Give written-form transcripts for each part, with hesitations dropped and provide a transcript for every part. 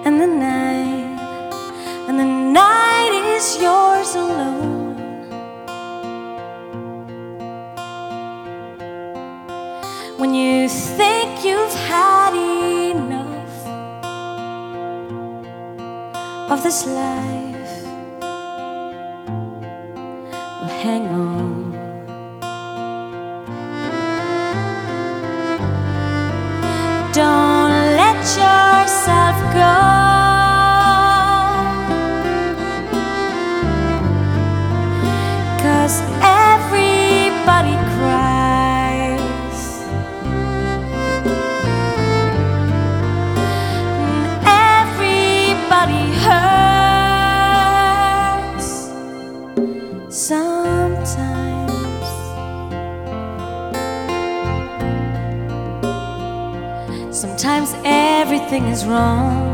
and the night is yours alone. When you think you've had enough of this life, well, hang on. Don't let yourself go, 'cause everybody cries, and everybody hurts sometimes. Sometimes everything is wrong.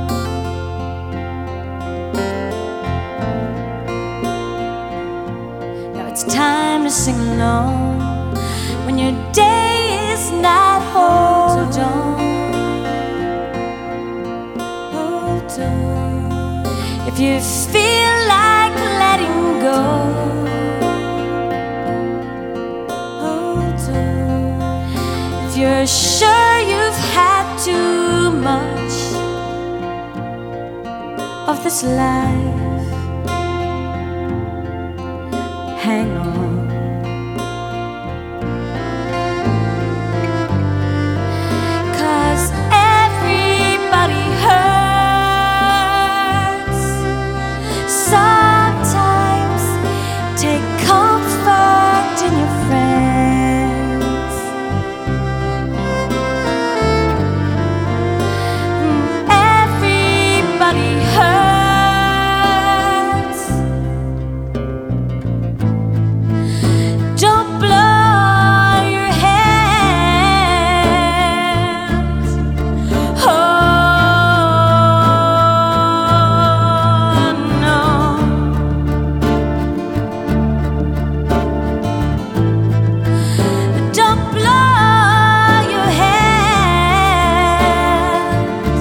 Now it's time to sing along. When your day is not, hold on. Hold on. If you feel like letting go, hold on. If you're sure you've had too much of this life, hang on. 'Cause everybody hurts sometimes. Take comfort in your friends. Everybody hurts. Don't blow your hands. Oh no. Don't blow your hands.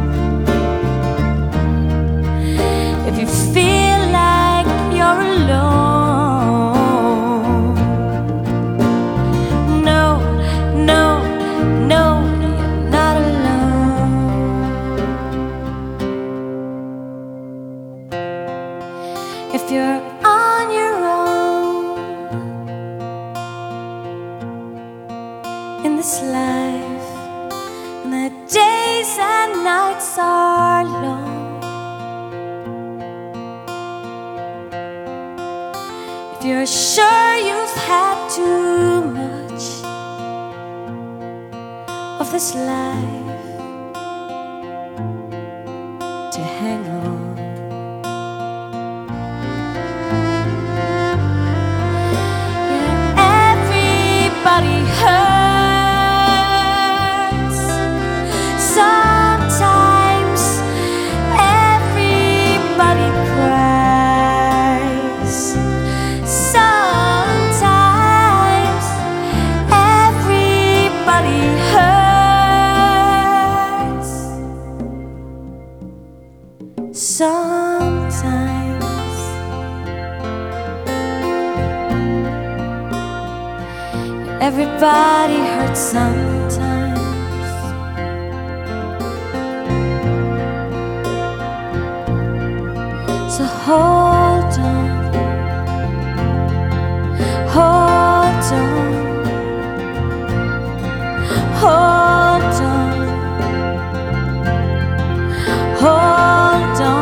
If you feel like you're alone, no, no, no, you're not alone. If you're on your own in this life, and the days and nights are long, if you're sure you've had too much of this life, to hang on. Yeah, everybody hurts sometimes. Everybody cries sometimes. Everybody hurts sometimes. Everybody hurts sometimes. So hold on, hold on, hold on, hold on,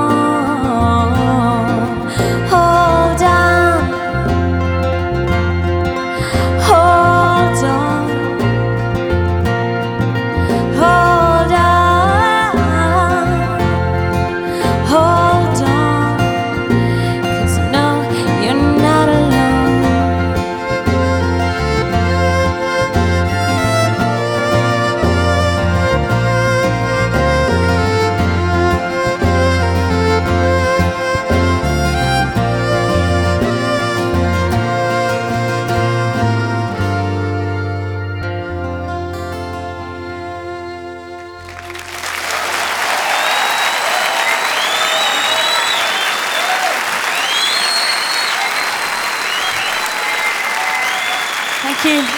hold on, hold on, hold on, hold on. Thank you.